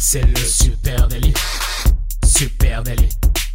C'est le Super Daily. Super Daily.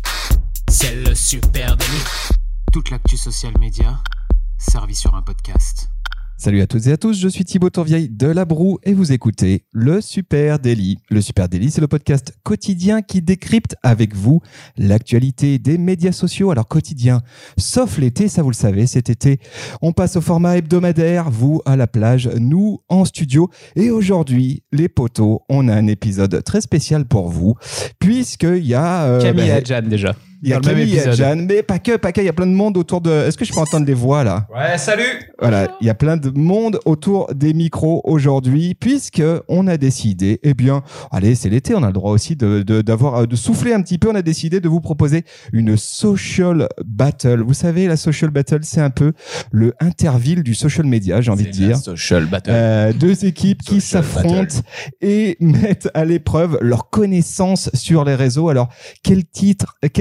C'est le Super Daily. Toute l'actu social média servie sur un podcast. Salut à toutes et à tous, je suis Thibaut Tourvieille de La Broue et vous écoutez le Super Daily. Le Super Daily, c'est le podcast quotidien qui décrypte avec vous l'actualité des médias sociaux. Alors quotidien, sauf l'été, ça vous le savez, cet été, on passe au format hebdomadaire, vous à la plage, nous en studio. Et aujourd'hui, les potos, on a un épisode très spécial pour vous, puisqu'il y a... Camille et Adjane déjà. Il y a Camille et Adjane, mais pas que, il y a plein de monde autour de... Est-ce que je peux entendre des voix là ? Ouais, salut. Voilà, il y a plein de monde autour des micros aujourd'hui, puisque on a décidé, allez, c'est l'été, on a le droit aussi de souffler un petit peu. On a décidé de vous proposer une social battle. Vous savez, la social battle, c'est un peu le Interville du social media, j'ai envie de dire. Social battle. Deux équipes qui s'affrontent et mettent à l'épreuve leur connaissance sur les réseaux. Alors, quel team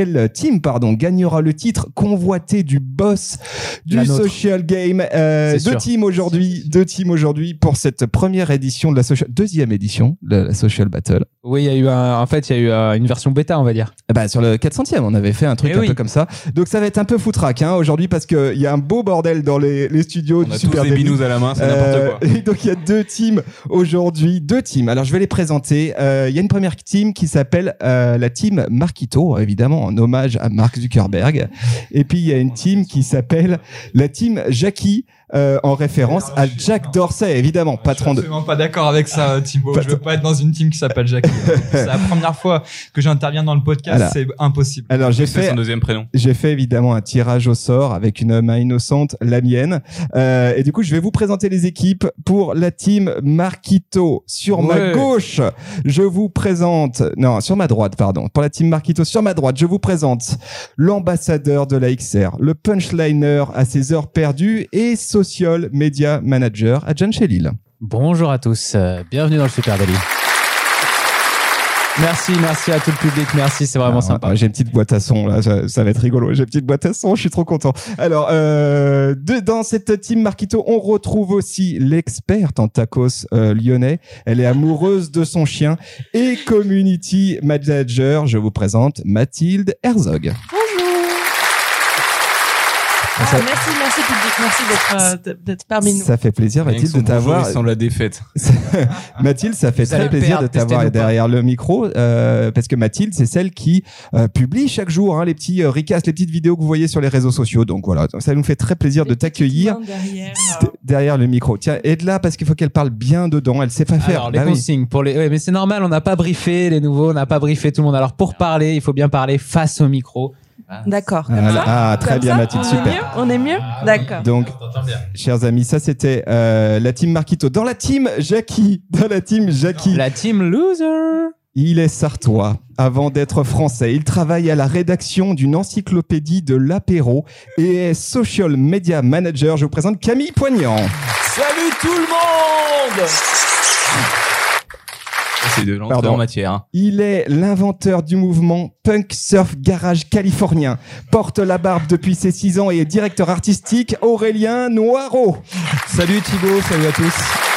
gagnera le titre convoité du boss du social game? Deux teams aujourd'hui pour cette première édition de la deuxième édition de la social battle. Oui, il y a eu une version bêta, on va dire. Sur le 400e, on avait fait un truc peu comme ça. Donc ça va être un peu foutraque aujourd'hui parce que il y a un beau bordel dans les studios du Super Daily. On a tous des binous à la main, c'est n'importe quoi. Et donc il y a deux teams aujourd'hui, Alors je vais les présenter. Il y a une première team qui s'appelle la team Marquito, évidemment en hommage à Mark Zuckerberg. Et puis il y a une team qui s'appelle la team Jackie, en référence à Jack Dorsey, évidemment, patron de... Je suis absolument pas d'accord avec ça, Thibaut. Je veux pas être dans une team qui s'appelle Jackie. C'est la première fois que j'interviens dans le podcast, c'est impossible. Alors c'est son deuxième prénom. J'ai fait évidemment un tirage au sort avec une main innocente, la mienne. Et du coup, je vais vous présenter les équipes pour la team Marquito. Sur ma gauche, je vous présente... Non, sur ma droite, pardon. Pour la team Marquito, sur ma droite, je vous présente l'ambassadeur de la XR, le punchliner à ses heures perdues et social media manager Adjane Chélil. Bonjour à tous, bienvenue dans le Super Daily. Merci à tout le public, merci, c'est vraiment sympa. J'ai une petite boîte à son là, ça va être rigolo. J'ai une petite boîte à son, je suis trop content. Alors, dans cette team Marquito, on retrouve aussi l'experte en tacos lyonnais. Elle est amoureuse de son chien et community manager. Je vous présente Mathilde Herzog. Merci public, merci d'être parmi nous. Ça fait plaisir Mathilde de t'avoir. Sans la défaite. Mathilde, ça fait très plaisir de t'avoir derrière le micro, parce que Mathilde, c'est celle qui publie chaque jour les petits recasts, les petites vidéos que vous voyez sur les réseaux sociaux. Donc voilà, ça nous fait très plaisir de t'accueillir derrière le micro. Tiens, aide-la parce qu'il faut qu'elle parle bien dedans. Elle sait pas faire. Alors les consignes pour les. Ouais, mais c'est normal, on n'a pas briefé les nouveaux, on n'a pas briefé tout le monde. Alors pour parler, il faut bien parler face au micro. D'accord. Très bien, Mathilde, super. On est mieux. D'accord. Donc, chers amis, ça c'était la team Marquito. Dans la team Jackie. La team loser. Il est sartois avant d'être français. Il travaille à la rédaction d'une encyclopédie de l'apéro et est social media manager. Je vous présente Camille Poignant. Salut tout le monde. C'est de l'entrée en matière. Il est l'inventeur du mouvement punk surf garage californien. Porte la barbe depuis ses 6 ans et est directeur artistique. Aurélien Noirot. Salut Thibaut, salut à tous.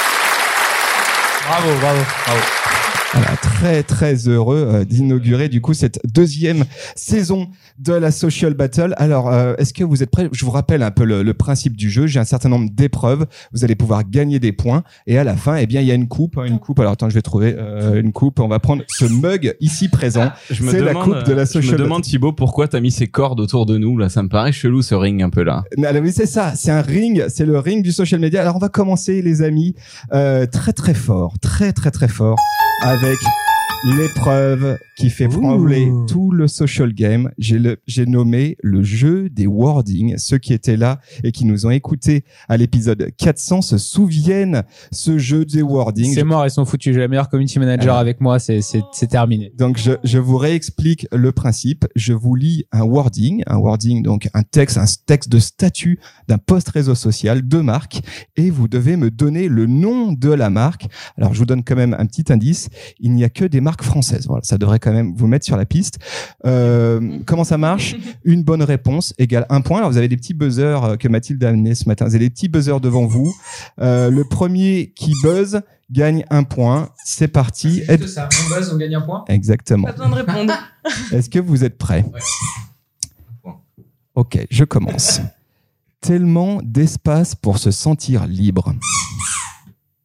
Bravo. Voilà, très très heureux d'inaugurer du coup cette deuxième saison de la Social Battle. Alors, est-ce que vous êtes prêts ? Je vous rappelle un peu le principe du jeu. J'ai un certain nombre d'épreuves. Vous allez pouvoir gagner des points. Et à la fin, il y a une coupe. Alors, attends, je vais trouver une coupe. On va prendre ce mug ici présent. C'est la coupe de la Social Battle. Je me demande, Thibaut, pourquoi t'as mis ces cordes autour de nous là ? Ça me paraît chelou ce ring un peu là. Alors, oui, c'est ça. C'est un ring. C'est le ring du social media. Alors, on va commencer, les amis, très très fort, avec l'épreuve qui fait trembler tout le social game. J'ai nommé le jeu des wordings. Ceux qui étaient là et qui nous ont écoutés à l'épisode 400 se souviennent ce jeu des wordings. C'est mort, ils sont foutus. J'ai la meilleure community manager avec moi, c'est terminé. Donc je vous réexplique le principe. Je vous lis un wording, donc un texte de statut d'un post réseau social de marque, et vous devez me donner le nom de la marque. Alors je vous donne quand même un petit indice. Il n'y a que des marques marques françaises. Voilà, ça devrait quand même vous mettre sur la piste. Comment ça marche ? Une bonne réponse égale 1 point. Alors vous avez des petits buzzers que Mathilde a amenés ce matin. Vous avez des petits buzzers devant vous. Le premier qui buzz gagne 1 point. C'est parti. C'est juste ça. On buzz, on gagne 1 point. Exactement. Pas besoin de répondre. Est-ce que vous êtes prêts ? Ouais. Ok, je commence. Tellement d'espace pour se sentir libre. Camille ?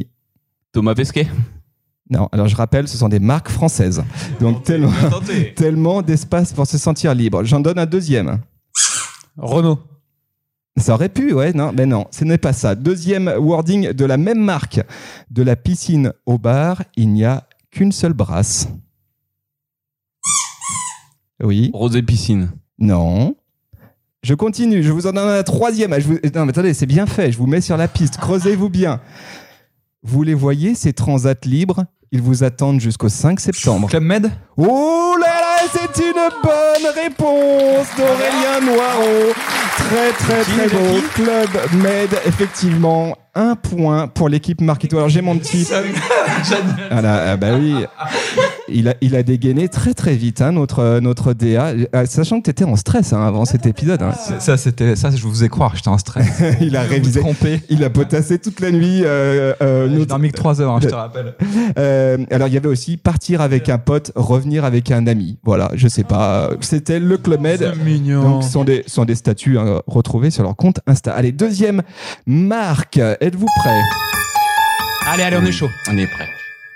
Thomas Pesquet. Non, alors je rappelle, ce sont des marques françaises. Donc tellement d'espace pour se sentir libre. J'en donne un deuxième. Renault. Ça aurait pu, ouais, non, mais non, ce n'est pas ça. Deuxième wording de la même marque. De la piscine au bar, il n'y a qu'une seule brasse. Oui. Rosé Piscine. Non. Je continue, je vous en donne un troisième. Non, mais attendez, c'est bien fait, je vous mets sur la piste. Creusez-vous bien. Vous les voyez, ces transats libres, ils vous attendent jusqu'au 5 septembre. Club Med. Oh là là, c'est une bonne réponse d'Aurélien Noireau. Très très très beau. Club Med, effectivement. 1 point pour l'équipe Marquito. Alors j'ai mon petit... Voilà, bah oui. Il a dégainé très très vite, hein, notre DA. Sachant que tu étais en stress avant cet épisode. Hein. Ça, je vous ai croire, j'étais en stress. Il a révisé. Il a potassé toute la nuit. J'ai dormi que 3 heures, hein, je te rappelle. Alors il y avait aussi partir avec un pote, revenir avec un ami. Voilà, je sais pas. C'était le Club Med. C'est mignon. Donc sont des statuts retrouvés sur leur compte Insta. Allez, deuxième marque. Êtes-vous prêts ? Allez, on est chaud. On est prêt.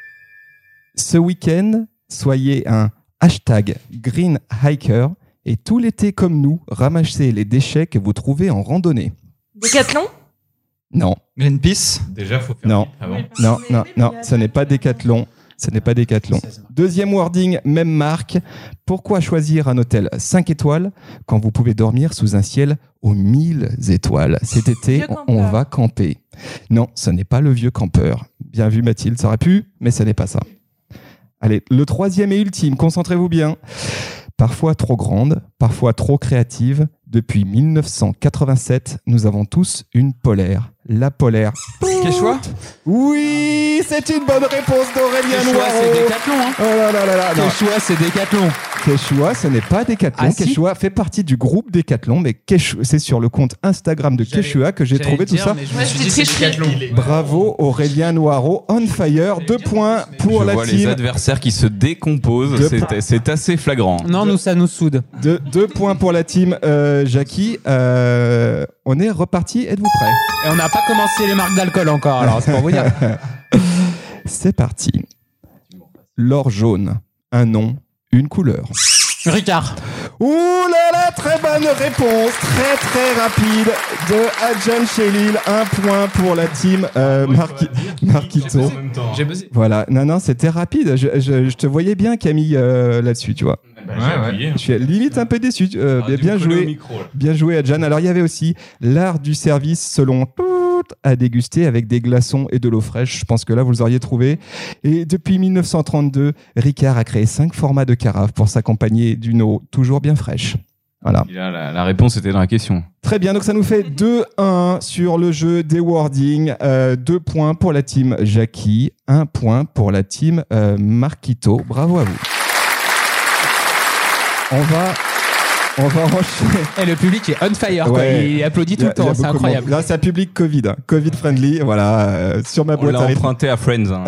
Ce week-end, soyez un #Green Hiker et tout l'été comme nous, ramassez les déchets que vous trouvez en randonnée. Décathlon ? Non, Greenpeace. Déjà, faut faire non, avant. non, ce n'est pas Décathlon. Ce n'est pas Décathlon. Deuxième wording, même marque. Pourquoi choisir un hôtel 5 étoiles quand vous pouvez dormir sous un ciel aux 1000 étoiles ? Cet été, Vieux on campeur. va camper. Non, ce n'est pas le vieux campeur. Bien vu Mathilde, ça aurait pu, mais ce n'est pas ça. Allez, le troisième et ultime, concentrez-vous bien. Parfois trop grande, parfois trop créative, depuis 1987, nous avons tous une polaire. La polaire. Quechua. Oui, c'est une bonne réponse d'Aurélien Quechua, Noireau. c'est Décathlon. Hein. Oh là là là là. Non. Quechua, c'est Décathlon. Quechua, ce n'est pas Décathlon. Ah, si. Quechua fait partie du groupe Décathlon, mais c'est sur le compte Instagram de Quechua que j'ai trouvé tout ça. Ouais, je dis Décathlon. Bravo Aurélien Noireau, on fire. 2 points pour Je la vois les team. adversaires qui se décomposent. C'est assez flagrant. Non, nous, ça nous soude. 2 points pour la team Jackie. On est reparti. Êtes-vous prêts ? Et on n'a pas commencé les marques d'alcool encore, alors c'est pour vous dire. C'est parti. L'or jaune, un nom, une couleur. Ricard. Ouh là là, très bonne réponse, très très rapide de Adjan Chelil. 1 point pour la team Marquito. J'ai buzzé. Voilà, non, c'était rapide. Je te voyais bien, Camille, là-dessus, tu vois. Je suis limite un peu déçu. Bien joué. Bien joué, Adjan. Alors, il y avait aussi l'art du service selon à déguster avec des glaçons et de l'eau fraîche. Je pense que là, vous les auriez trouvé. Et depuis 1932, Ricard a créé 5 formats de carafe pour s'accompagner d'une eau toujours bien fraîche. Voilà. La réponse était dans la question. Très bien, donc ça nous fait 2-1 sur le jeu des wordings. 2 points pour la team Jackie, 1 point pour la team Marquito. Bravo à vous. On va enchaîner. Et le public est on fire, quoi. Ouais. Il applaudit tout le temps, c'est incroyable. Là, c'est un public Covid, hein. Covid friendly, voilà, sur ma On boîte l'a à rythme. emprunté à Friends. Hein.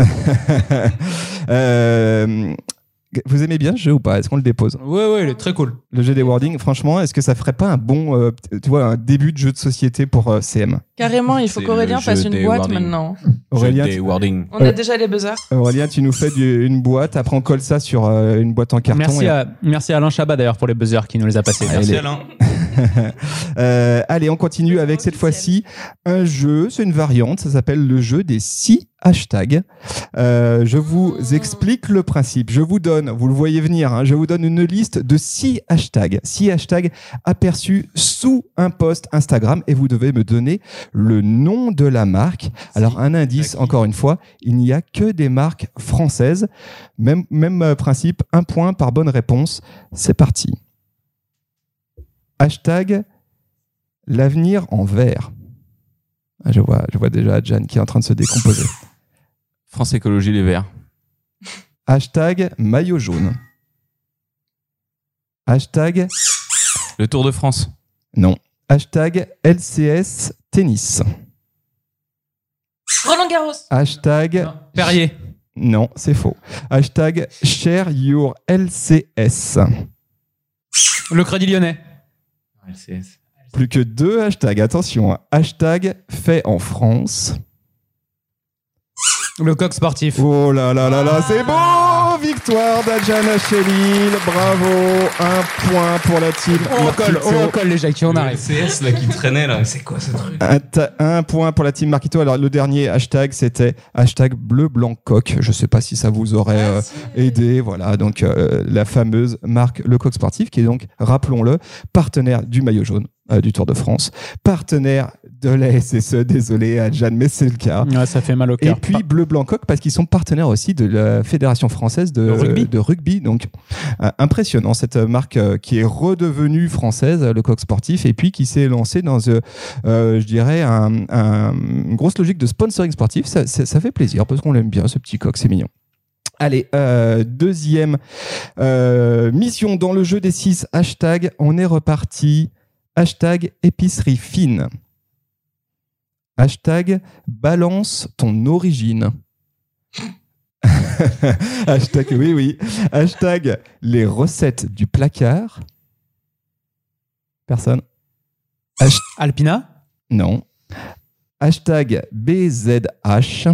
Vous aimez bien ce jeu ou pas ? Est-ce qu'on le dépose ? Ouais, il est très cool. Le jeu des wordings, franchement, est-ce que ça ferait pas un bon, tu vois, un début de jeu de société pour CM ? Carrément, il faut C'est qu'Aurélien le fasse jeu une des boîte wordings. maintenant. Aurélien, Des wordings. On a déjà les buzzers. Aurélien, tu nous fais une boîte, après on colle ça sur une boîte en carton. Merci à Alain Chabat d'ailleurs pour les buzzers qui nous les a passés. Merci Alain. Allez, on continue avec cette fois-ci un jeu, c'est une variante, ça s'appelle le jeu des 6 hashtags. Je vous explique le principe. Je vous donne, vous le voyez venir, hein, je vous donne une liste de 6 hashtags. 6 hashtags aperçus sous un post Instagram et vous devez me donner le nom de la marque. Alors, un indice, encore une fois, il n'y a que des marques françaises. Même principe, 1 point par bonne réponse. C'est parti. Hashtag l'avenir en vert. Je vois déjà Adjan qui est en train de se décomposer. France Écologie Les Verts. Hashtag maillot jaune. Hashtag... Le Tour de France. Non. Hashtag LCS tennis. Roland Garros. Hashtag... Non. Perrier. Non, c'est faux. Hashtag share your LCS. Le Crédit Lyonnais. LCS. Plus que 2 hashtags, attention. Hashtag fait en France. Le Coq Sportif. Oh là là là là, c'est beau! Victoire d'Adjana Chelil, bravo! 1 point pour la team. On colle les Jackie, on Le arrive. LCS là qui traînait là, c'est quoi ce truc? 1 point pour la team Marquito. Alors le dernier hashtag, c'était hashtag bleu blanc coq. Je sais pas si ça vous aurait aidé. Voilà, donc la fameuse marque Le Coq Sportif, qui est donc, rappelons-le, partenaire du maillot jaune du Tour de France, partenaire de la SSE, désolé Adjane, mais c'est le cas. Ouais, ça fait mal au Et cœur. puis Bleu Blanc Coq, parce qu'ils sont partenaires aussi de la Fédération française de rugby. Donc impressionnant, cette marque qui est redevenue française, Le Coq Sportif, et puis qui s'est lancée dans, je dirais, une grosse logique de sponsoring sportif. Ça fait plaisir, parce qu'on l'aime bien, ce petit coq, c'est mignon. Allez, deuxième mission dans le jeu des 6 hashtags. On est reparti. Hashtag épicerie fine. Hashtag balance ton origine. Hashtag oui. Hashtag les recettes du placard. Personne. Alpina. Non. Hashtag BZH.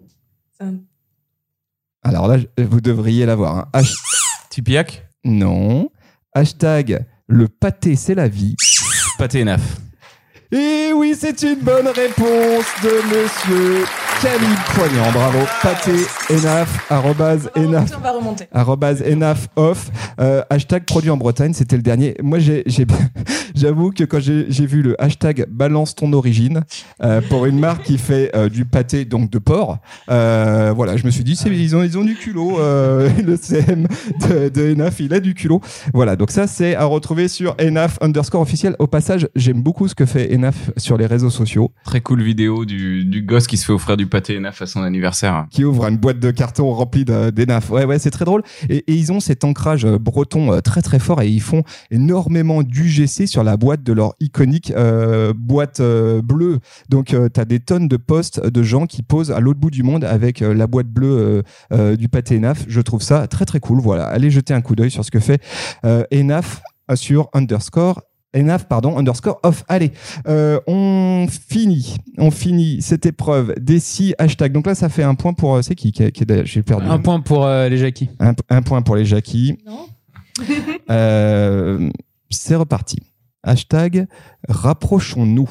Alors là, vous devriez l'avoir. Hein. Tipiac. Non. Hashtag le pâté c'est la vie. Pâté Enaf. Et oui, c'est une bonne réponse de monsieur Camille Poignant. Bravo. Pâté Enaf, @enaf. On va remonter. @enaf_off. Hashtag produit en Bretagne, c'était le dernier. Moi, j'avoue que quand j'ai vu le hashtag balance ton origine pour une marque qui fait du pâté, donc de porc, voilà, je me suis dit, ils ont du culot. Le CM de Enaf, il a du culot. Voilà, donc ça, c'est à retrouver sur Enaf_officiel. Au passage, j'aime beaucoup ce que fait Enaf sur les réseaux sociaux. Très cool vidéo du gosse qui se fait offrir du pâté Enaf à son anniversaire. Qui ouvre une boîte de carton remplie d'Enaf. Ouais, c'est très drôle. Et ils ont cet ancrage breton très très fort et ils font énormément d'UGC sur la boîte de leur iconique boîte bleue. Donc t'as des tonnes de posts de gens qui posent à l'autre bout du monde avec la boîte bleue du pâté Enaf. Je trouve ça très très cool. Voilà, allez jeter un coup d'œil sur ce que fait Enaf sur _off. Allez, on finit cette épreuve des 6 hashtags. Donc là, ça fait un point pour... C'est qui j'ai perdu. Un point pour les Jackie. Un point pour les Jackie. Non. C'est reparti. Hashtag rapprochons-nous.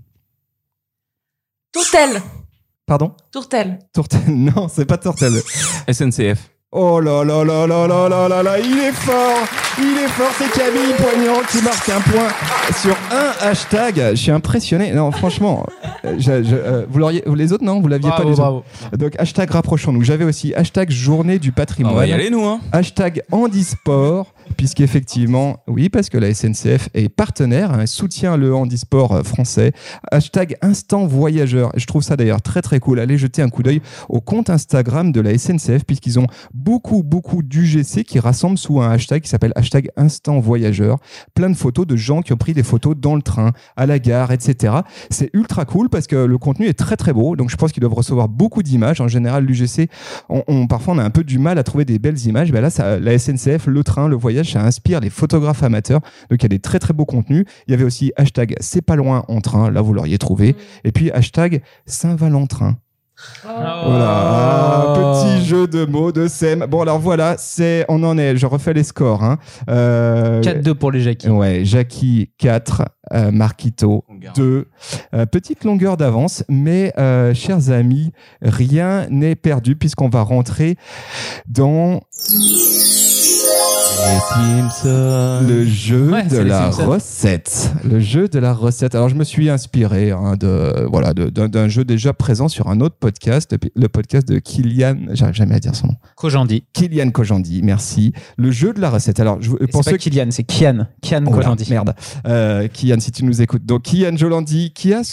Tourtel. Pardon? Tourtel. Tourtel. Non, c'est pas Tourtel. SNCF. Oh là là là là là là là là, il est fort, c'est Camille Poignant qui marque un point sur un hashtag. Je suis impressionné. Non, franchement, vous l'auriez, les autres non, vous l'aviez pas les autres. Donc hashtag rapprochons-nous. J'avais aussi hashtag journée du patrimoine. On va y aller nous hein. Hashtag handisport. Puisqu'effectivement, oui, parce que la SNCF est partenaire, hein, soutient le handisport français. Hashtag instant voyageur. Je trouve ça d'ailleurs très très cool. Allez jeter un coup d'œil au compte Instagram de la SNCF, puisqu'ils ont beaucoup d'UGC qui rassemblent sous un hashtag qui s'appelle hashtag instant voyageur. Plein de photos de gens qui ont pris des photos dans le train, à la gare, etc. C'est ultra cool parce que le contenu est très très beau. Donc je pense qu'ils doivent recevoir beaucoup d'images. En général, l'UGC, parfois on a un peu du mal à trouver des belles images. Ben là, la SNCF, le train, le voyage, ça inspire les photographes amateurs. Donc il y a des très très beaux contenus. Il y avait aussi hashtag c'est pas loin en train, là vous l'auriez trouvé. Et puis hashtag Saint-Valentin. Voilà, petit jeu de mots de SEM. Bon alors voilà, on en est, je refais les scores. 4-2 pour les Jackie. Ouais, Jackie 4, Marquito 2. Petite longueur d'avance, mais chers amis, rien n'est perdu puisqu'on va rentrer dans Le jeu Ouais, de c'est les la Simpsons. recette. Le jeu de la recette. Alors, je me suis inspiré d'un jeu déjà présent sur un autre podcast, le podcast de Kylian. J'arrive jamais à dire son nom. Kojandi. Kylian Kojandi, merci. Le jeu de la recette. Alors, C'est pas Kylian, c'est Kian. Kian Oh, Kojandi. merde. Kylian, si tu nous écoutes. Donc, Kylian Jolandi,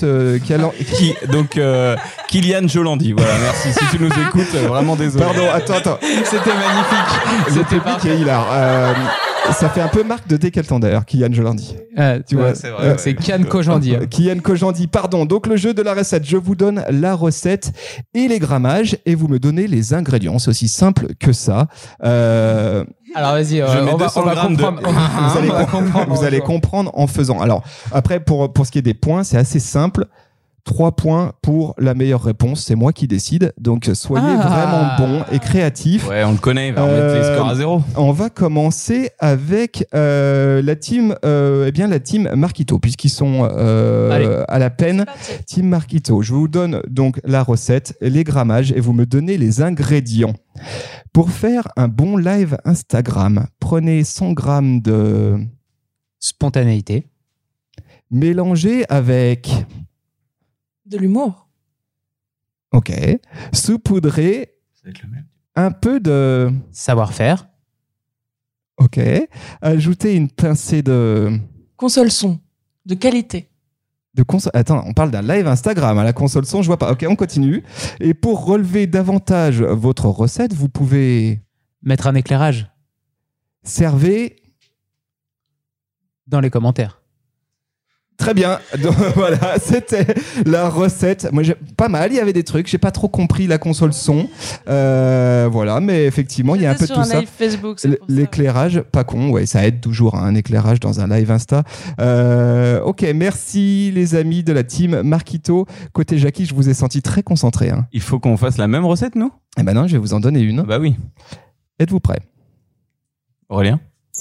Kylian Jolandi, voilà, merci. Si tu nous écoutes, vraiment désolé. Pardon, attends. C'était magnifique. Le public est hilar. Ça fait un peu marque de décalton d'ailleurs, Kylian Jolandi. Tu vois, c'est vrai, c'est Kian Kojandi. Kylian Kojandi, pardon. Donc le jeu de la recette, je vous donne la recette et les grammages et vous me donnez les ingrédients. C'est aussi simple que ça. Alors vas-y, on va comprendre. Vous allez comprendre en faisant. Alors après, pour ce qui est des points, c'est assez simple. 3 points pour la meilleure réponse, c'est moi qui décide. Donc soyez vraiment bons et créatifs. Ouais, on le connaît, il va remettre les scores à 0. On va commencer avec la team Marquito, puisqu'ils sont à la peine. Team Marquito. Je vous donne donc la recette, les grammages et vous me donnez les ingrédients. Pour faire un bon live Instagram, prenez 100 grammes de Spontanéité. mélangez avec De l'humour. OK, saupoudrez Ça va être le même. un peu de Savoir-faire. OK, ajoutez une pincée de Console son. De qualité. Attends, on parle d'un live Instagram à la console son, je vois pas. OK, on continue. Et pour relever davantage votre recette, vous pouvez Mettre un éclairage servir. dans les commentaires. Très bien. Donc, voilà, c'était la recette. Moi, pas mal. Il y avait des trucs. J'ai pas trop compris la console son. Voilà, mais effectivement, il y a un peu de sur tout un ça. live Facebook, c'est pour ça. L'éclairage, pas con. Ouais, ça aide toujours un éclairage dans un live Insta. Ok, merci les amis de la team Marquito. Côté Jackie, je vous ai senti très concentré. Hein. Il faut qu'on fasse la même recette, nous ? Eh ben non, je vais vous en donner une. Bah oui. Êtes-vous prêts ? Aurélien ?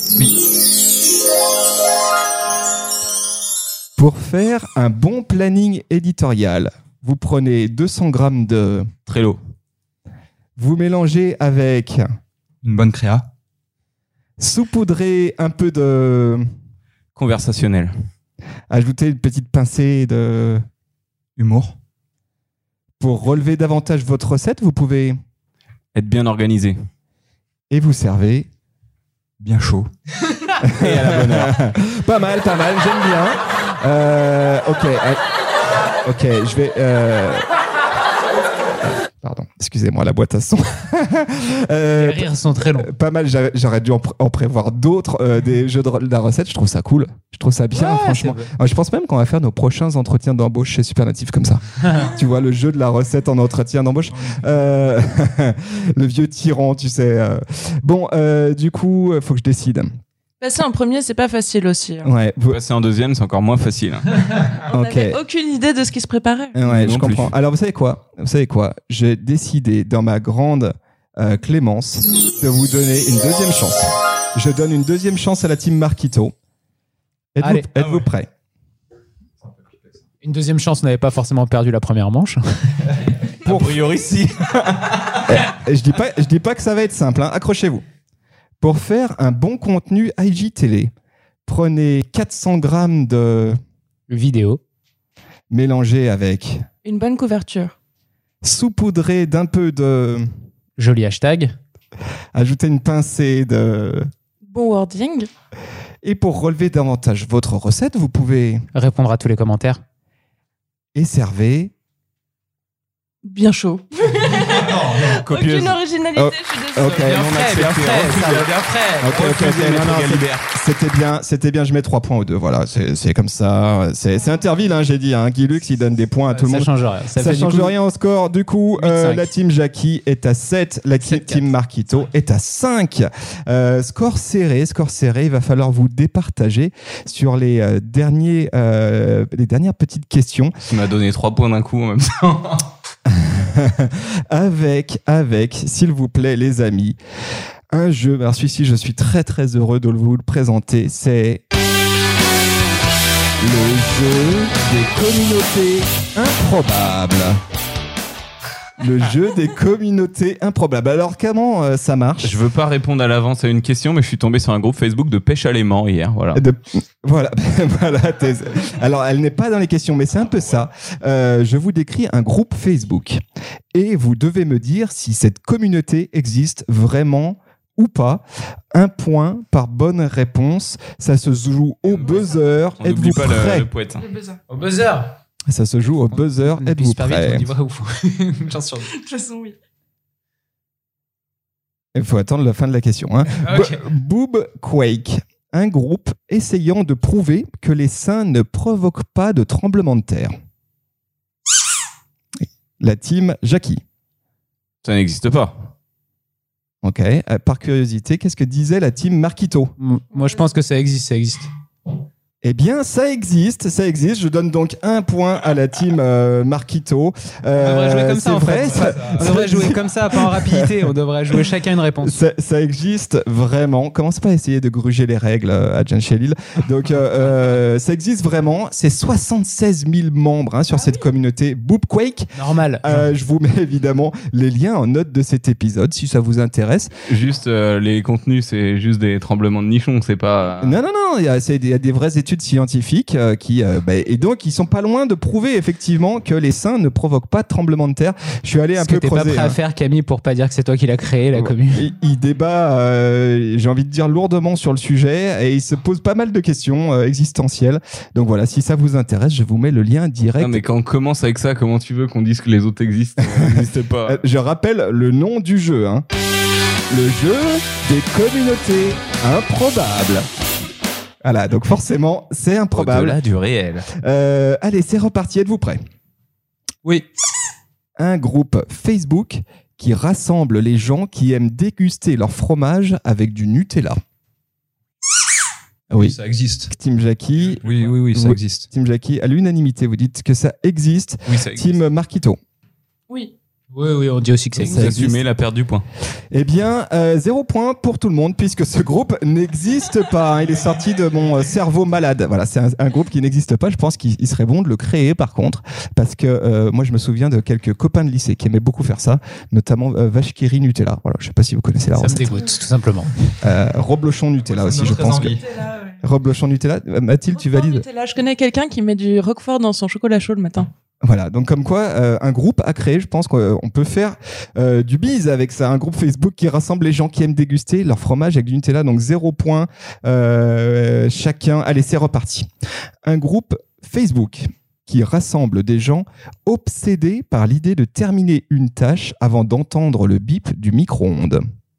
Pour faire un bon planning éditorial, vous prenez 200 grammes de... Trello. Vous mélangez avec... Une bonne créa. Saupoudrez un peu de... Conversationnel. Ajoutez une petite pincée de... Humour. Pour relever davantage votre recette, vous pouvez... Être bien organisé. Et vous servez... Bien chaud. Et à la bonne heure. Pas mal, j'aime bien. Ok, je vais... Pardon, excusez-moi, la boîte à son. Les rires sont très longs. Pas mal, j'aurais dû en prévoir d'autres, des jeux de la recette. Je trouve ça cool. Je trouve ça bien, franchement. Je pense même qu'on va faire nos prochains entretiens d'embauche chez Supernatif comme ça. Tu vois, le jeu de la recette en entretien d'embauche. Le vieux tyran, tu sais. Bon, du coup, faut que je décide. Passer en premier, c'est pas facile aussi. Hein. Ouais, Passer en deuxième, c'est encore moins facile. On ok. n'avait aucune idée de ce qui se préparait. Ouais, je Non comprends. plus. Alors, vous savez quoi ? J'ai décidé, dans ma grande clémence, de vous donner une deuxième chance. Je donne une deuxième chance à la team Marquito. Allez. Êtes-vous prêts ? Une deuxième chance, on n'avait pas forcément perdu la première manche. A priori, si. Et je dis pas que ça va être simple, hein. Accrochez-vous. Pour faire un bon contenu IGTV, prenez 400 grammes de Vidéo. mélangez avec Une bonne couverture. saupoudrez d'un peu de... Joli hashtag. Ajoutez une pincée de... Bon wording. Et pour relever davantage votre recette, vous pouvez Répondre à tous les commentaires. et servez... Bien chaud. Copieuse. Aucune originalité, Oh, je suis désolée. ok. Bien non, frais, bien frais. Ça va bien frais. Ok, non, c'était bien, je mets 3 points aux deux, voilà, c'est comme ça, c'est Interville, hein, j'ai dit, hein, Guy Lux, il donne des points à tout le Ça monde. change rien. Ça fait change du coup rien au score, du coup, 8-5. la team Jackie est à 7, la 7-4. team Marquito est à 5. Score serré, il va falloir vous départager sur les dernières petites questions. Tu m'as donné 3 points d'un coup en même temps. avec, s'il vous plaît, les amis, un jeu. Alors celui-ci, je suis très très heureux de vous le présenter. C'est le jeu des communautés improbables. Le jeu des communautés improbables. Alors, comment ça marche? Je veux pas répondre à l'avance à une question, mais je suis tombé sur un groupe Facebook de pêche à l'aimant hier. Voilà. Voilà. Alors, elle n'est pas dans les questions, mais c'est un peu ça. Je vous décris un groupe Facebook. Et vous devez me dire si cette communauté existe vraiment ou pas. 1 point par bonne réponse. Ça se joue au buzzer. On n'oublie Êtes-vous pas prêts? le poète. Le buzzer. Au buzzer. Ça se joue au buzzer. Êtes-vous Super vite, prêts? on dit vrai ou faux. J'en suis sûr. De toute façon, oui. Il faut attendre la fin de la question. Hein. Ok. Boob Quake. Un groupe essayant de prouver que les seins ne provoquent pas de tremblement de terre. La team Jackie. Ça n'existe pas. Ok. Par curiosité, qu'est-ce que disait la team Marquito? Moi, je pense que ça existe. Eh bien, ça existe. Je donne donc 1 point à la team Marquito. On devrait jouer comme ça, c'est en vrai, fait. On devrait jouer comme ça, pas en rapidité. On devrait jouer chacun une réponse. Ça existe vraiment. Commence pas à essayer de gruger les règles à Jan Shelil. Donc, ça existe vraiment. C'est 76 000 membres sur cette communauté Boopquake. Normal. Je vous mets évidemment les liens en note de cet épisode si ça vous intéresse. Juste les contenus, c'est juste des tremblements de nichons, c'est pas. Non. Il y a des vraies études scientifiques et donc ils sont pas loin de prouver effectivement que les seins ne provoquent pas de tremblement de terre. Je suis allé un peu creuser. Ce que t'es pas prêt à faire, Camille, pour pas dire que c'est toi qui l'as créé, la commune. Il débat, j'ai envie de dire, lourdement sur le sujet et il se pose pas mal de questions existentielles. Donc voilà, si ça vous intéresse, je vous mets le lien direct. Non, mais quand on commence avec ça, comment tu veux qu'on dise que les autres existent? N'existent pas. Je rappelle le nom du jeu. Hein. Le jeu des communautés improbables. Voilà, donc forcément, c'est improbable. Au-delà du réel. Allez, c'est reparti. Êtes-vous prêts? Oui. Un groupe Facebook qui rassemble les gens qui aiment déguster leur fromage avec du Nutella. Oui, Ça existe. Team Jackie. Oui, ça existe. Team Jackie, à l'unanimité, vous dites que ça existe. Oui, ça existe. Team Marquito. Oui. Oui, on dit aussi que ça Ça existe. existe. Assumer la perte du point. Eh bien, 0 point pour tout le monde puisque ce groupe n'existe pas. Hein. Il est sorti de mon cerveau malade. Voilà, c'est un groupe qui n'existe pas. Je pense qu'il serait bon de le créer par contre, parce que moi je me souviens de quelques copains de lycée qui aimaient beaucoup faire ça, notamment vache qui rit Nutella. Voilà, je sais pas si vous connaissez la Ça me recette. dégoûte, tout simplement. Roblochon Nutella Ça aussi, donne je très pense que. envie. Nutella, ouais. Roblochon Nutella. Mathilde, tu valides? Nutella, je connais quelqu'un qui met du Roquefort dans son chocolat chaud le matin. Voilà, donc comme quoi, un groupe à créer, je pense qu'on peut faire du bise avec ça. Un groupe Facebook qui rassemble les gens qui aiment déguster leur fromage avec du Nutella, donc 0 point chacun. Allez, c'est reparti. Un groupe Facebook qui rassemble des gens obsédés par l'idée de terminer une tâche avant d'entendre le bip du micro-ondes.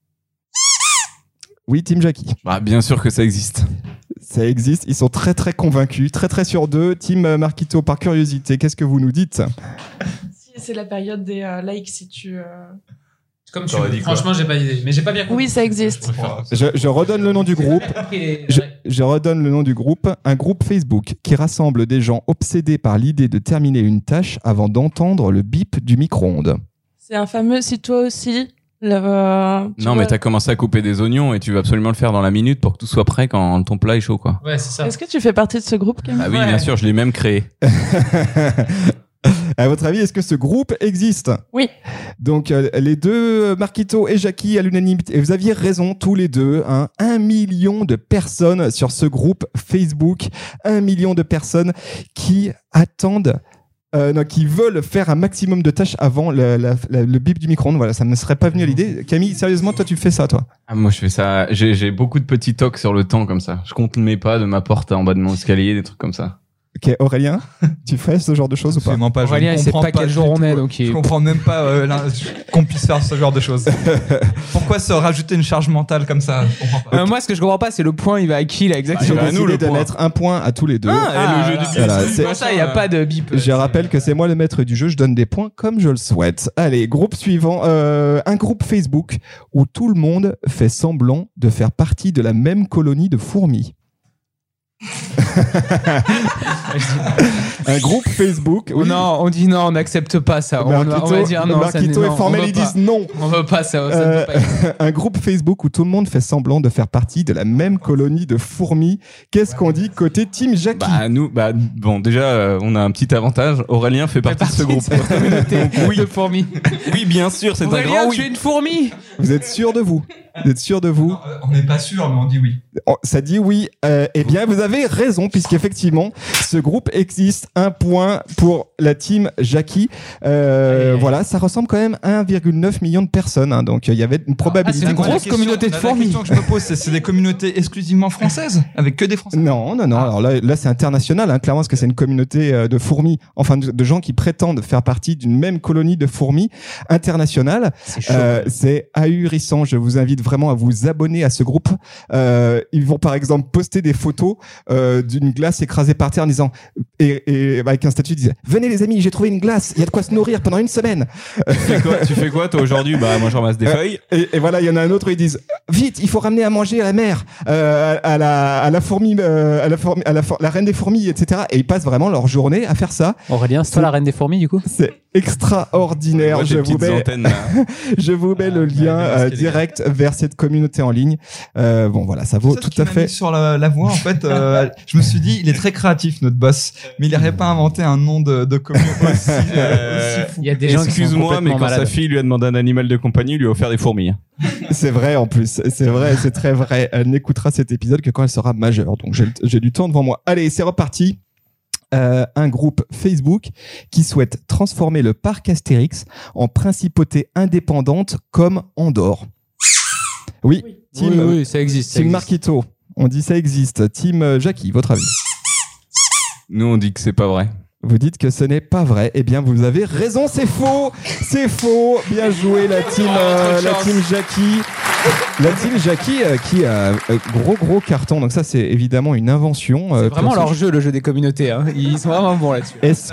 Oui, Team Jackie. Bah, bien sûr que ça existe. Ça existe, ils sont très très convaincus, très sûrs d'eux. Team Marquito, par curiosité, qu'est-ce que vous nous dites? Si, c'est la période des likes, si tu... Comme tu veux. Franchement, j'ai pas d'idée. Mais j'ai pas bien compris. Oui, ça existe. Je redonne le nom du groupe. Je redonne le nom du groupe. Un groupe Facebook qui rassemble des gens obsédés par l'idée de terminer une tâche avant d'entendre le bip du micro-ondes. C'est un fameux si toi aussi... Non, mais t'as commencé à couper des oignons et tu veux absolument le faire dans la minute pour que tout soit prêt quand ton plat est chaud, quoi. Ouais, c'est ça. Est-ce que tu fais partie de ce groupe, Camille? Ah oui, Ouais. bien sûr, je l'ai même créé. À votre avis, est-ce que ce groupe existe? Oui. Donc, les deux, Marquito et Jackie, à l'unanimité. Et vous aviez raison, tous les deux. 1 million de personnes sur ce groupe Facebook. 1 million de personnes qui attendent... qui veulent faire un maximum de tâches avant le bip du micro-ondes. Voilà, ça ne me serait pas venu à l'idée. Camille, sérieusement, toi, tu fais ça, toi? Ah, moi, je fais ça. J'ai beaucoup de petits tocs sur le temps, comme ça. Je compte mes pas de ma porte en bas de mon escalier, des trucs comme ça. Ok, Aurélien, tu fais ce genre de choses ou pas? Absolument pas. Aurélien, il sait pas quel jour on est, donc je comprends même pas qu'on puisse faire ce genre de choses. Pourquoi se rajouter une charge mentale comme ça? Je comprends pas. Moi, ce que je comprends pas, c'est le point, il va à qui, là, J'ai exactement? à nous, décidé le de point. mettre 1 point à tous les deux. Ah, le jeu du bip. Voilà, c'est pour ça, il n'y a pas de bip. Je rappelle que c'est moi le maître du jeu, je donne des points comme je le souhaite. Allez, groupe suivant, un groupe Facebook où tout le monde fait semblant de faire partie de la même colonie de fourmis. Un groupe Facebook. Oui. Non, on dit non, on n'accepte pas ça. On va dire non. Marquito et Formel, ils disent non. On veut pas ça. Ça ne peut pas être. Un groupe Facebook où tout le monde fait semblant de faire partie de la même colonie de fourmis. Qu'est-ce qu'on dit côté Team Jackie? Bon, déjà, on a un petit avantage. Aurélien fait partie de ce groupe. Oui, de fourmis. Oui, bien sûr, c'est un grand oui. Tu es une fourmi. Vous êtes sûr de vous? Vous êtes sûr de vous? Non, on n'est pas sûr, mais on dit oui. Ça dit oui. Eh bien, vous avez raison, puisqu'effectivement, ce groupe existe. Un point pour la team Jackie. Voilà, ça ressemble quand même à 1,9 million de personnes. Hein, donc, il y avait une probabilité. C'est une grosse communauté de fourmis. La question que je me pose, c'est des communautés exclusivement françaises, avec que des Français? Non. Alors là, c'est international, hein, clairement, parce que c'est une communauté de fourmis, enfin, de gens qui prétendent faire partie d'une même colonie de fourmis internationale. C'est ahurissant. Je vous invite vraiment à vous abonner à ce groupe. Ils vont par exemple poster des photos d'une glace écrasée par terre en disant et avec un statut, ils disent venez les amis, j'ai trouvé une glace, il y a de quoi se nourrir pendant une semaine. Tu fais quoi toi aujourd'hui? Moi je ramasse des feuilles. Et voilà, il y en a un autre où ils disent vite, il faut ramener à manger à la mère, à la fourmi, à la reine des fourmis, etc. Et ils passent vraiment leur journée à faire ça. Aurélien, c'est toi la reine des fourmis du coup? C'est extraordinaire. Moi, je vous mets le lien direct vers cette communauté en ligne. Bon voilà, ça vaut tout à fait. Sur la voie, en fait, je me suis dit, il est très créatif notre boss, mais il n'aurait pas inventé un nom de communauté aussi fou. Il y a des gens qui sont Excuse-moi, mais quand malades. sa fille lui a demandé un animal de compagnie, il lui a offert des fourmis. C'est vrai en plus, c'est vrai, c'est très vrai. Elle n'écoutera cet épisode que quand elle sera majeure, donc j'ai du temps devant moi. Allez, c'est reparti. Un groupe Facebook qui souhaite transformer le parc Astérix en principauté indépendante comme Andorre. Oui. Oui, ça existe. Team Marquito, on dit ça existe. Team Jackie, votre avis? Nous, on dit que c'est pas vrai. Vous dites que ce n'est pas vrai. Eh bien, vous avez raison, c'est faux. C'est faux. Bien joué, la team Jackie. La team Jackie qui a gros carton. Donc ça, c'est évidemment une invention. C'est vraiment leur jeu, le jeu des communautés. Hein. Ils sont vraiment bons là-dessus. Est-ce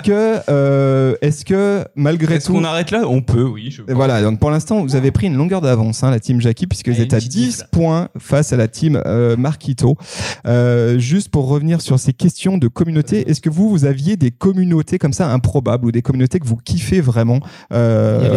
que malgré tout... Est-ce qu'on arrête là? On peut, oui. Voilà, donc pour l'instant, vous avez pris une longueur d'avance, hein, la team Jackie, puisque vous êtes à 10 points face à la team Marquito. Juste pour revenir sur ces questions de communauté, est-ce que vous aviez des communautés comme ça improbables ou des communautés que vous kiffez vraiment? Il y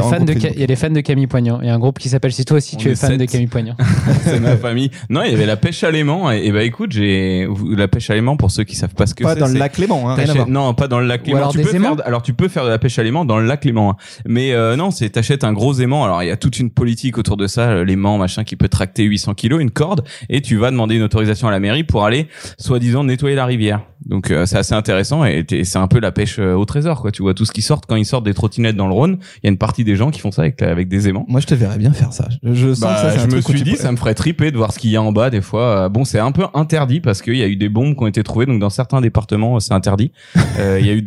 a les fans de Camille Poignant. Il y a un groupe qui s'appelle Si toi aussi tu es fan de Camille Poignant. C'est ma famille. Non, il y avait la pêche à l'aimant. Et bah écoute, la pêche à l'aimant, pour ceux qui savent pas ce que c'est. Pas dans le lac Léman, hein, rien à voir. Non, pas dans le lac Léman. Tu peux faire de la pêche à l'aimant dans le lac Léman. Hein. Mais non, t'achètes un gros aimant. Alors il y a toute une politique autour de ça, l'aimant, machin, qui peut tracter 800 kilos, une corde, et tu vas demander une autorisation à la mairie pour aller, soi-disant, nettoyer la rivière. Donc c'est assez intéressant et c'est un peu la pêche au trésor, quoi. Tu vois tout ce qui sort quand ils sortent des trottinettes dans le Rhône. Il y a une partie des gens qui font ça avec des aimants. Moi, je te verrais bien faire ça. Je sens que ça, c'est un je me truc suis dit, ça me ferait triper de voir ce qu'il y a en bas des fois. Bon, c'est un peu interdit parce qu'il y a eu des bombes qui ont été trouvées. Donc dans certains départements, c'est interdit. Il y a eu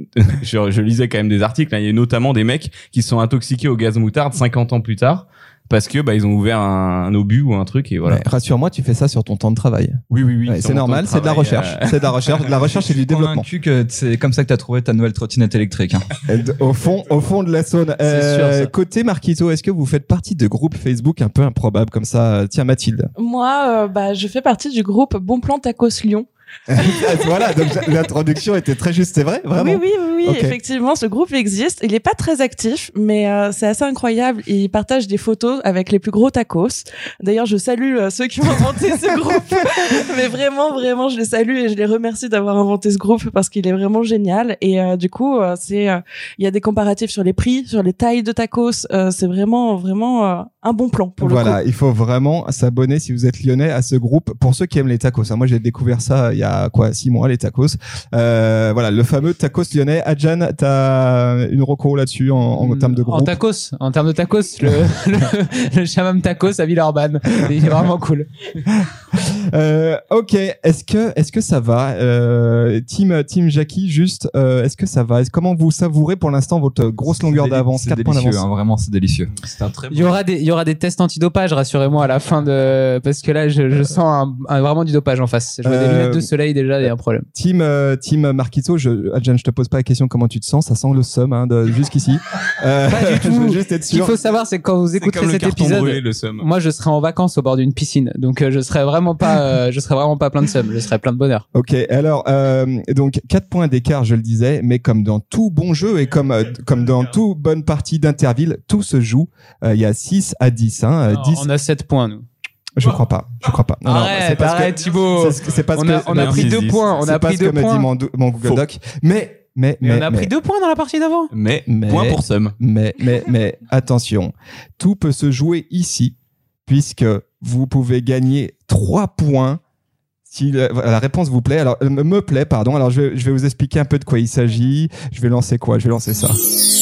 je lisais quand même des articles. Hein. Il y a eu notamment des mecs qui se sont intoxiqués au gaz moutarde 50 ans plus tard. Parce que ils ont ouvert un obus ou un truc et voilà. Ouais, rassure-moi, tu fais ça sur ton temps de travail. Oui. Ouais, c'est normal, c'est de la recherche. C'est de la recherche et du développement. Convaincu que c'est comme ça que t'as trouvé ta nouvelle trottinette électrique. Hein. Au fond de la Saône. Côté Marquito, est-ce que vous faites partie de groupes Facebook un peu improbables comme ça? Tiens, Mathilde. Moi, je fais partie du groupe Bon Plan Tacos Lyon. Voilà, donc l'introduction était très juste, c'est vrai, vraiment. Oui, Okay. Effectivement, ce groupe existe. Il est pas très actif, mais c'est assez incroyable. Il partage des photos avec les plus gros tacos. D'ailleurs, je salue ceux qui ont inventé ce groupe. Mais vraiment, je les salue et je les remercie d'avoir inventé ce groupe parce qu'il est vraiment génial. Et du coup, il y a des comparatifs sur les prix, sur les tailles de tacos. C'est vraiment un bon plan pour le coup. Voilà, il faut vraiment s'abonner si vous êtes lyonnais à ce groupe. Pour ceux qui aiment les tacos, hein, moi j'ai découvert ça il y a 6 mois, les tacos. Voilà, le fameux tacos lyonnais. Adjan, t'as une reco là-dessus en termes de groupe? En termes de tacos, le Chamam Tacos à Villeurbanne. Il est vraiment cool. Ok, est-ce que ça va, team Jackie, juste, est-ce que ça va? Comment vous savourez pour l'instant votre grosse longueur d'avance? 4 points d'avance. Hein, vraiment, c'est délicieux. C'est un très bon. Il y aura des tests antidopage, rassurez-moi, à la fin parce que là, je sens vraiment du dopage en face. Je vois des lunettes de soleil déjà, il y a un problème. Team Marquito, Adjan, je te pose pas la question comment tu te sens, ça sent le seum hein, jusqu'ici. Pas du tout. Je veux juste être Ce qu'il sûr. faut savoir, c'est que quand vous écouterez cet épisode, brûlé, le seum. moi je serai en vacances au bord d'une piscine, donc je serai vraiment pas plein de seum, je serai plein de bonheur. Ok, alors donc 4 points d'écart, je le disais, mais comme dans tout bon jeu et comme dans toute bonne partie d'Interville, tout se joue. Il y a 6-10. Hein, Non, 10. on a 7 points nous. Je crois pas. Non, Arrête, arrête, Thibaut. C'est parce On a pris 2 points. On a pris 2 me dit points. mon Google Doc. Mais on a pris 2 points dans la partie d'avant. Mais point pour seum. Mais attention, tout peut se jouer ici, puisque vous pouvez gagner 3 points si la réponse vous plaît. Alors, me plaît, pardon. Alors, je vais vous expliquer un peu de quoi il s'agit. Je vais lancer quoi? Je vais lancer ça.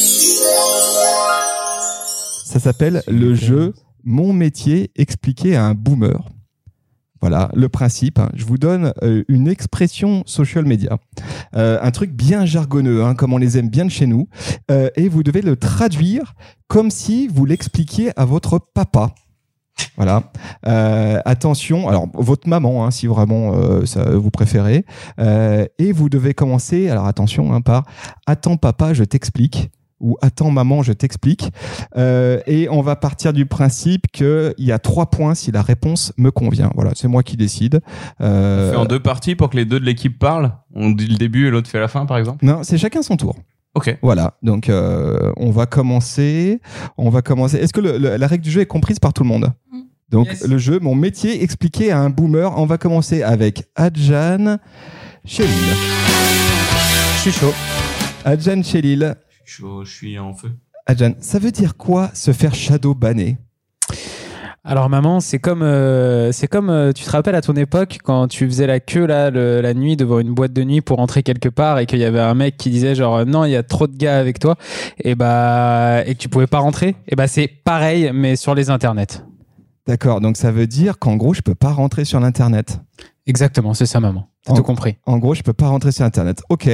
Ça s'appelle le jeu Mon métier expliqué à un boomer. Voilà le principe. Hein. Je vous donne une expression social media, un truc bien jargonneux, hein, comme on les aime bien de chez nous, et vous devez le traduire comme si vous l'expliquiez à votre papa. Voilà. Attention, alors votre maman, hein, si vraiment ça vous préférez, et vous devez commencer. Alors attention, hein, par "Attends papa, je t'explique" ou "Attends maman, je t'explique", et on va partir du principe qu'il y a 3 points si la réponse me convient. Voilà, c'est moi qui décide. On fait en 2 parties pour que les 2 de l'équipe parlent. On dit le début et l'autre fait la fin, par exemple. Non, c'est chacun son tour. Ok. Voilà, donc on va commencer. Est-ce que la règle du jeu est comprise par tout le monde? Donc Yes. le jeu, mon métier expliqué à un boomer. On va commencer avec Adjan Chelil. Je suis chaud. Adjan Chelil. Je suis en feu. Adjan, ça veut dire quoi se faire shadow banner? Alors maman, c'est comme tu te rappelles à ton époque quand tu faisais la queue là la nuit devant une boîte de nuit pour entrer quelque part et qu'il y avait un mec qui disait genre non, il y a trop de gars avec toi et que tu pouvais pas rentrer. Et c'est pareil mais sur les internets. D'accord, donc ça veut dire qu'en gros, je peux pas rentrer sur l'internet. Exactement, c'est ça maman. T'as tout compris. En gros, je peux pas rentrer sur internet. Ok,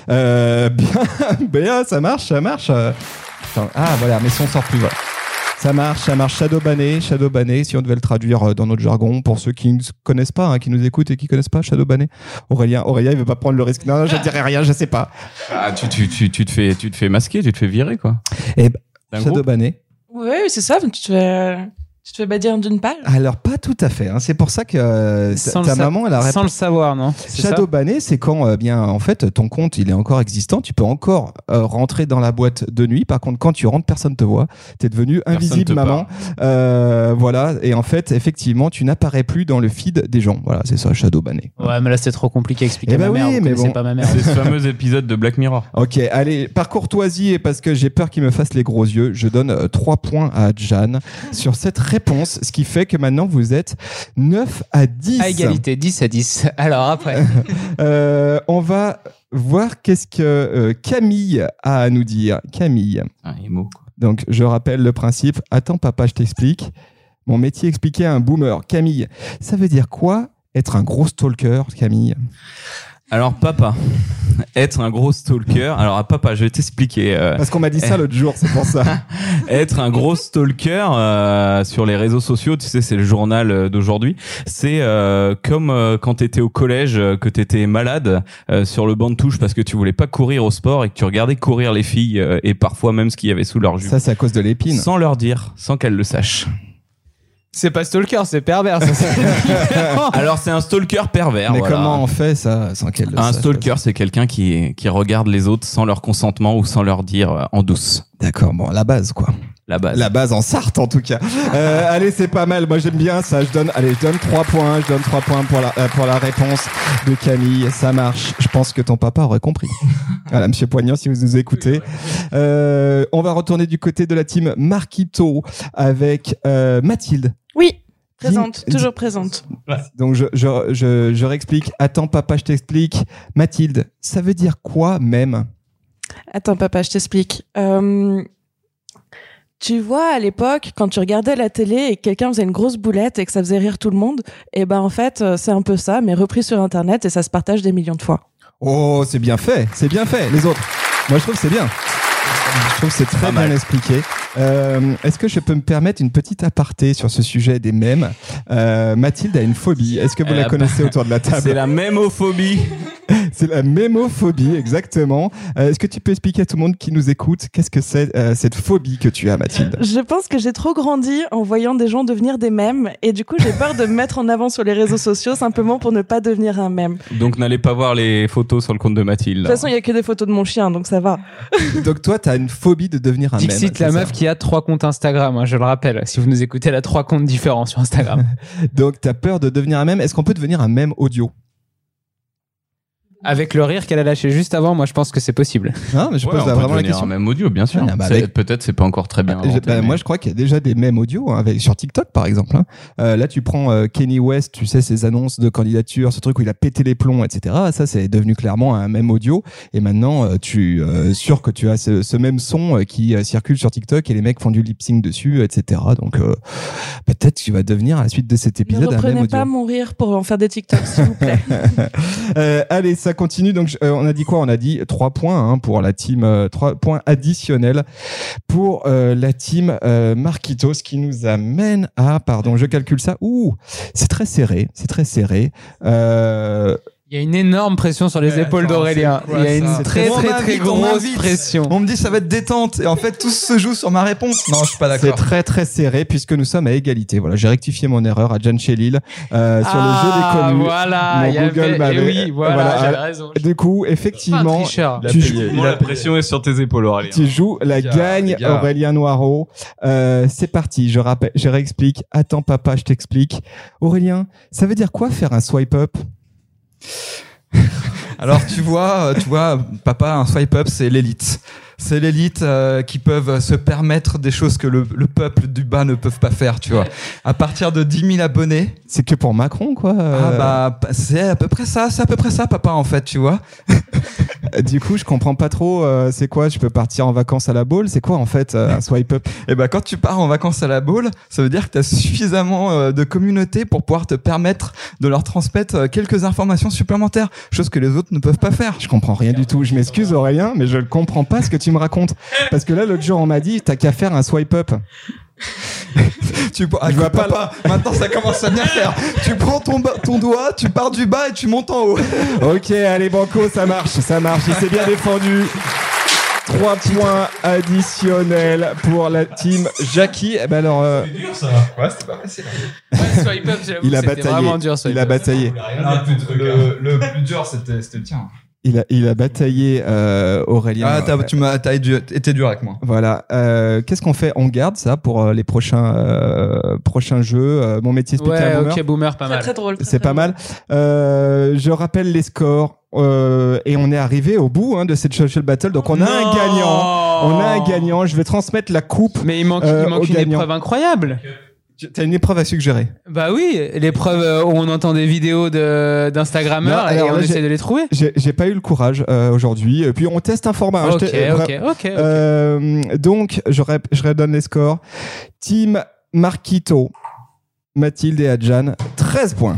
bien, ça marche. Attends, voilà, mais si on sort plus, voilà. Ça marche. Shadow banner, si on devait le traduire dans notre jargon, pour ceux qui ne connaissent pas, hein, qui nous écoutent et qui connaissent pas, shadow banner. Aurélien, il veut pas prendre le risque. Non, je dirais rien, je sais pas. Ah, tu te fais masquer, tu te fais virer, quoi. Et D'un shadow groupe. banner. Oui, c'est ça. Tu te fais bâtir d'une page. Alors, pas tout à fait. Hein. C'est pour ça que ta maman, elle a sans le savoir, non? C'est Shadow ça banner, c'est quand en fait ton compte il est encore existant, tu peux encore rentrer dans la boîte de nuit. Par contre, quand tu rentres, personne te voit, t'es devenu invisible, te maman. Voilà, et en fait, effectivement, tu n'apparais plus dans le feed des gens. Voilà, c'est ça, shadow banner. Ouais, mais là c'est trop compliqué à expliquer Eh à ma ben mère. oui, Vous mais connaissez bon. pas ma mère. C'est ce fameux épisode de Black Mirror. Ok, allez, par courtoisie et parce que j'ai peur qu'il me fasse les gros yeux, je donne 3 points à Adjan sur cette réponse, ce qui fait que maintenant vous êtes 9-10. À égalité, 10-10. Alors après. On va voir qu'est-ce que Camille a à nous dire. Camille. Ah, émo, quoi. Donc, je rappelle le principe. Attends, papa, je t'explique. Mon métier expliqué à un boomer. Camille, ça veut dire quoi être un gros stalker, Camille? Alors, papa, être un gros stalker. Alors, papa, je vais t'expliquer. Parce qu'on m'a dit ça l'autre jour, c'est pour ça. Être un gros stalker sur les réseaux sociaux, tu sais, c'est le journal d'aujourd'hui. C'est comme quand t'étais au collège, que t'étais malade sur le banc de touche parce que tu voulais pas courir au sport et que tu regardais courir les filles et parfois même ce qu'il y avait sous leur jupe. Ça, c'est à cause de l'épine. Sans leur dire, sans qu'elles le sachent. C'est pas stalker, c'est pervers. Ça, Alors, c'est un stalker pervers. Mais voilà. comment on fait ça sans qu'elle le Un sache? stalker, c'est quelqu'un qui regarde les autres sans leur consentement ou sans leur dire en douce. D'accord, bon, la base, quoi. La base. La base en Sarthe, en tout cas. Allez, c'est pas mal. Moi, j'aime bien ça. Je donne 3 points. Je donne 3 points pour la réponse de Camille. Ça marche. Je pense que ton papa aurait compris. Voilà, Monsieur Poignant, si vous nous écoutez. On va retourner du côté de la team Marquito avec Mathilde. Oui, présente, Dis- toujours présente. Donc, je réexplique. Attends, papa, je t'explique. Mathilde, ça veut dire quoi, même? Attends, papa, je t'explique. Tu vois, à l'époque, quand tu regardais la télé et que quelqu'un faisait une grosse boulette et que ça faisait rire tout le monde, en fait, c'est un peu ça, mais repris sur Internet et ça se partage des millions de fois. Oh, c'est bien fait. C'est bien fait. Les autres. Moi, je trouve que c'est bien. Je trouve que c'est très Pas bien mal. expliqué. Est-ce que je peux me permettre une petite aparté sur ce sujet des mèmes? Mathilde a une phobie. Est-ce que vous la connaissez autour de la table? C'est la mémophobie. C'est la mémophobie, exactement. Est-ce que tu peux expliquer à tout le monde qui nous écoute qu'est-ce que c'est cette phobie que tu as, Mathilde? Je pense que j'ai trop grandi en voyant des gens devenir des mèmes et du coup j'ai peur de me mettre en avant sur les réseaux sociaux simplement pour ne pas devenir un mème. Donc n'allez pas voir les photos sur le compte de Mathilde. De toute façon, il y a que des photos de mon chien, donc ça va. Donc toi, t'as une phobie de devenir un mème. Dixit, la meuf qui a 3 comptes Instagram, hein, je le rappelle. Si vous nous écoutez, elle a 3 comptes différents sur Instagram. Donc t'as peur de devenir un mème. Est-ce qu'on peut devenir un mème audio? Avec le rire qu'elle a lâché juste avant, moi je pense que c'est possible. Non, mais je pose on peut vraiment la devenir question. un mème audio, bien sûr. Ah, bah, avec- Peut-être c'est pas encore très bien inventé, mais- Moi, je crois qu'il y a déjà des mèmes audio sur TikTok, par exemple. Là, tu prends Kanye West, tu sais, ses annonces de candidature, ce truc où il a pété les plombs, etc. Ça, c'est devenu clairement un mème audio. Et maintenant, sûr que tu as ce même son qui circule sur TikTok et les mecs font du lip sync dessus, etc. Donc, peut-être que tu vas devenir à la suite de cet Ne épisode un mème reprenez audio. pas mon rire pour en faire des TikToks, s'il vous plaît. Allez, ça continue. Donc, on a dit quoi? On a dit 3 points pour la team, 3 points additionnels pour la team Marquitos, qui nous amène à, pardon, je calcule ça. Ouh, c'est très serré, c'est très serré. Il y a une énorme pression sur les épaules attends, d'Aurélien. c'est quoi, Il y a ça? une très On très très m'invite, on grosse m'invite. pression. On me dit ça va être détente et en fait tout se joue sur ma réponse. Non, je suis pas C'est d'accord. très très serré puisque nous sommes à égalité. Voilà, j'ai rectifié mon erreur à Jan Chelil sur le jeu des communes. Voilà, Mon il y avait, Google m'avait- oui, voilà, voilà, j'avais raison. Du coup, Pas un effectivement, tricheur. tu joues, La pression est sur tes épaules, Aurélien. tu joues la Les gars, gagne, les gars. Aurélien Noireau. C'est parti, je rappelle, je réexplique. Attends papa, je t'explique. Aurélien, ça veut dire quoi faire un swipe up? Alors tu vois, papa, un swipe up, c'est l'élite. C'est l'élite qui peuvent se permettre des choses que le peuple du bas ne peuvent pas faire, tu vois. À partir de 10 000 abonnés, C'est que pour Macron, quoi. c'est à peu près ça, papa, en fait, tu vois. Du coup, je comprends pas trop. C'est quoi? Je peux partir en vacances à la Baule? C'est quoi en fait un swipe up? Et ben quand tu pars en vacances à la Baule, ça veut dire que tu as suffisamment de communauté pour pouvoir te permettre de leur transmettre quelques informations supplémentaires, chose que les autres ne peuvent pas faire. Je comprends rien du tout. Je m'excuse Aurélien, mais je ne comprends pas ce que tu me racontes. Parce que là, l'autre jour, on m'a dit, t'as qu'à faire un swipe up. Tu Je vois pas papa, maintenant ça commence à bien faire. Tu prends ton doigt, tu pars du bas et tu montes en haut. Ok, allez Banco, ça marche. Il s'est bien défendu. 3 points additionnels pour la team Jackie. Eh ben alors, Ouais, c'était pas facile. Swipe up, j'avoue, il a c'était bataillé. vraiment dur, swipe Il a up. bataillé. Le plus dur, c'était le tien. Il a bataillé Aurélien. Ah, t'as été dur avec moi. Voilà. Qu'est-ce qu'on fait? On garde ça pour les prochains jeux. Mon métier speaker Ouais, boomer. ok, boomer, pas Très mal. très drôle. C'est pas mal. Je rappelle les scores et on est arrivé au bout de cette social battle. Donc on a un gagnant. Je vais transmettre la coupe. Mais il manque au une gagnant. épreuve incroyable. T'as une épreuve à suggérer. Bah oui, l'épreuve où on entend des vidéos d'Instagrammeurs Non, et alors on là, essaie de les trouver. J'ai pas eu le courage aujourd'hui. Et puis on teste un format. Ok. Donc je redonne les scores. Team Marquito, Mathilde et Adjan, 13 points.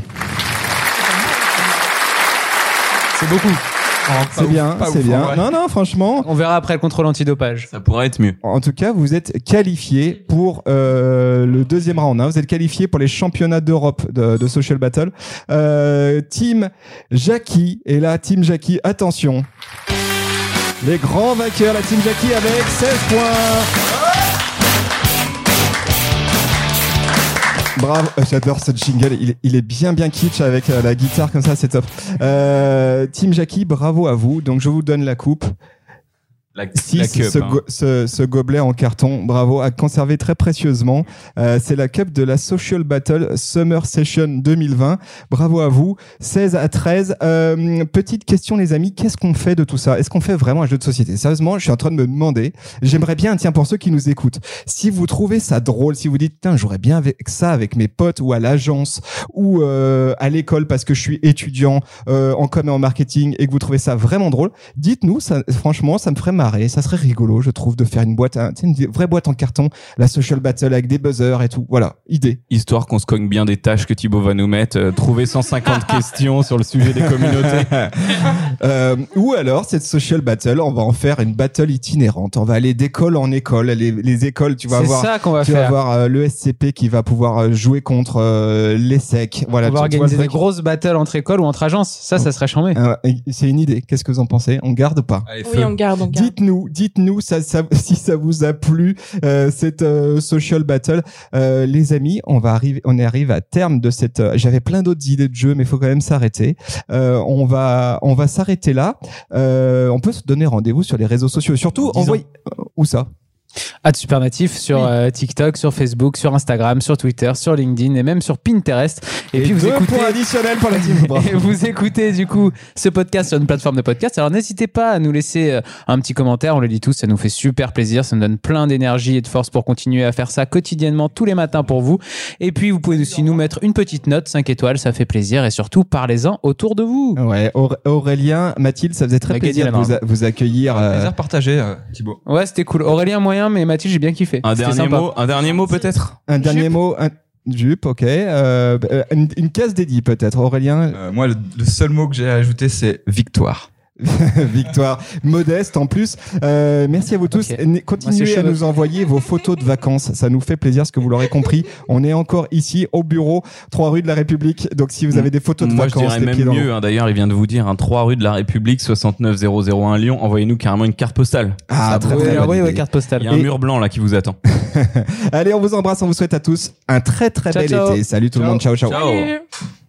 C'est beaucoup. C'est bien, c'est bien. Non, franchement. On verra après le contrôle antidopage. Ça pourrait être mieux. En tout cas, vous êtes qualifiés pour le deuxième round. Vous êtes qualifiés pour les championnats d'Europe de Social Battle. Team Jackie. Et là, Team Jackie, attention. Les grands vainqueurs, la Team Jackie avec 16 points. Bravo, j'adore ce jingle, il est bien kitsch avec la guitare comme ça, c'est top. Team Jackie, bravo à vous. Donc je vous donne la coupe. La Si cup, ce gobelet en carton, bravo, à conserver très précieusement. C'est la cup de la Social Battle Summer Session 2020. Bravo à vous. 16-13. Petite question, les amis, qu'est-ce qu'on fait de tout ça? Est-ce qu'on fait vraiment un jeu de société? Sérieusement, je suis en train de me demander. J'aimerais bien, tiens, pour ceux qui nous écoutent, si vous trouvez ça drôle, si vous dites, tiens, j'aurais bien ça avec mes potes ou à l'agence ou à l'école parce que je suis étudiant en com et en marketing et que vous trouvez ça vraiment drôle, dites-nous. Ça, franchement, ça me ferait marrer marrer. Ça serait rigolo, je trouve, de faire une boîte, une vraie boîte en carton, la social battle avec des buzzers et tout. Voilà, idée. Histoire qu'on se cogne bien des tâches que Thibaut va nous mettre, trouver 150 questions sur le sujet des communautés. Ou alors, cette social battle, on va en faire une battle itinérante. On va aller d'école en école. Les écoles, tu vas C'est avoir, ça qu'on va tu faire. vas avoir le SCP qui va pouvoir jouer contre l'ESSEC. Voilà, On va tu vois organiser le des truc. grosses battles entre écoles ou entre agences. Ça serait chambé. C'est une idée. Qu'est-ce que vous en pensez? On garde ou pas? Allez, Oui, feu. on garde. Dites-nous si ça vous a plu cette social battle. Les amis, on arrive à terme de cette. J'avais plein d'autres idées de jeux, mais il faut quand même s'arrêter. On va s'arrêter là. On peut se donner rendez-vous sur les réseaux sociaux. Surtout, envoyez où ça? @supernatif sur TikTok, sur Facebook, sur Instagram, sur Twitter, sur LinkedIn et même sur Pinterest. Et puis vous écoutez points additionnels pour la team. Bravo. et vous écoutez du coup ce podcast sur une plateforme de podcast. Alors n'hésitez pas à nous laisser un petit commentaire, on le lit tous, ça nous fait super plaisir, ça nous donne plein d'énergie et de force pour continuer à faire ça quotidiennement tous les matins pour vous. Et puis vous pouvez aussi nous mettre une petite note 5 étoiles, ça fait plaisir et surtout parlez-en autour de vous. Ouais, Aurélien, Mathilde, ça faisait très On a gagné plaisir la de vous accueillir. Plaisir partagé, Thibaut. Ouais, c'était cool. Aurélien moyen, mais Mathilde j'ai bien kiffé. Un C'était dernier sympa. mot peut-être. Un dernier mot. Jupe, ok. Une case dédiée peut-être. Aurélien. Moi, le seul mot que j'ai à ajouter, c'est victoire. Victoire modeste en plus. Merci à vous tous. Okay. Continuez à nous envoyer vos photos de vacances. Ça nous fait plaisir, parce que vous l'aurez compris. On est encore ici au bureau 3 rue de la République. Donc si vous avez des photos de Moi, vacances, je dirais les même pieds dans mieux. D'ailleurs, il vient de vous dire 3 rue de la République 69001 Lyon. Envoyez-nous carrément une carte postale. Ah, très, très bonne idée. Carte postale. Il y a un mur blanc là qui vous attend. Allez, on vous embrasse. On vous souhaite à tous un très très Ciao, bel ciao. été. Salut tout le monde. Ciao, ciao. Ciao. Salut.